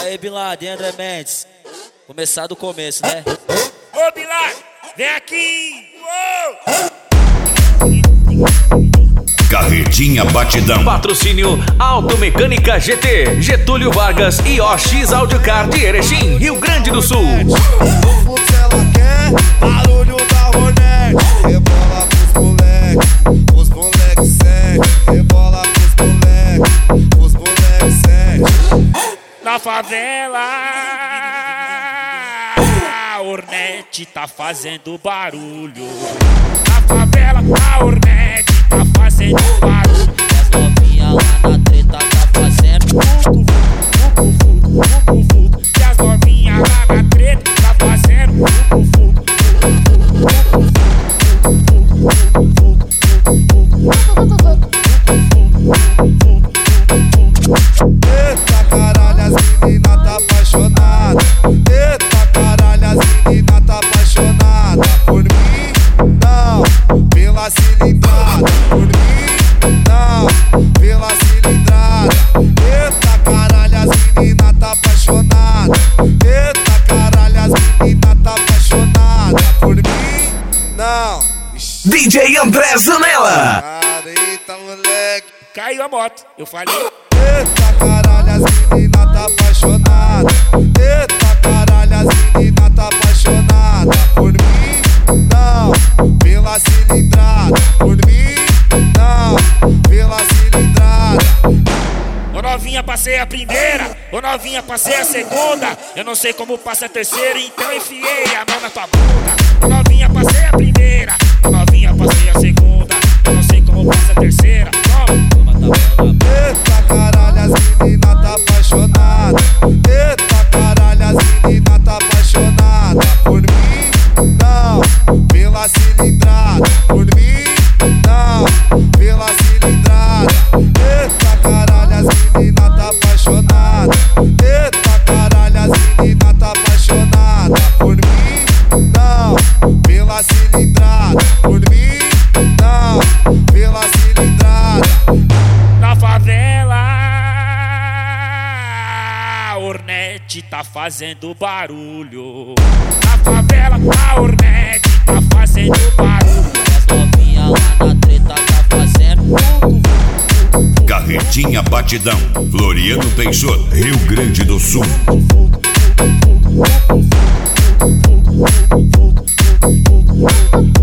aí, Bin Laden, André Mendes. Começar do começo, né? Ô, Bin Laden, vem aqui! Uou! Carretinha Batidão. Patrocínio Automecânica GT, Getúlio Vargas e OX Audiocar de Erechim, Rio Grande do Sul. O fluxo ela quer, barulho da Hornet. Rebola pros moleque segue. Rebola pros moleque segue. Na favela, a Hornet tá fazendo barulho. Na favela, a Hornet tá fazendo barulho. E as novinha lá na treta tá fazendo E as novinha lá na treta tá fazendo Eita caralho, as menina tá apaixonada. Eita caralho, as menina tá apaixonada. Por mim, não, pela cilindrada. Por mim, não, pela cilindrada. Eita caralho, as menina tá apaixonada. Eita caralho, as menina tá apaixonada. Por mim, não. Ixi, DJ André Zanella. cara, eita moleque. Caiu a moto, eu falei. Eita caralho, as menina tá apaixonada. Eita caralho, as menina tá apaixonada. Por mim, não, pela cilindrada. Por mim, não, pela cilindrada. Ô novinha, passei a primeira. Ô novinha, passei a segunda. Eu não sei como passa a terceira, então enfiei a mão na tua bunda. Ô novinha, passei a primeira. Ô novinha, passei a segunda. Eu não sei como passa a terceira. Toma, Eita caralho, as menina tá apaixonada. Eita caralho, as menina tá apaixonada. Por mim, não, pela cilindrada. Por mim, não, pela cilindrada. Eita caralho, as menina tá apaixonada. Eita caralho, as menina tá apaixonada. Por mim, não, pela cilindrada. Por mim, não, pela cilindrada. na favela, a Hornet tá fazendo barulho. Na favela, a Hornet tá fazendo barulho. E as novinha lá na treta tá fazendo Carretinha Batidão. Floriano Peixoto, Rio Grande do Sul. Fogo,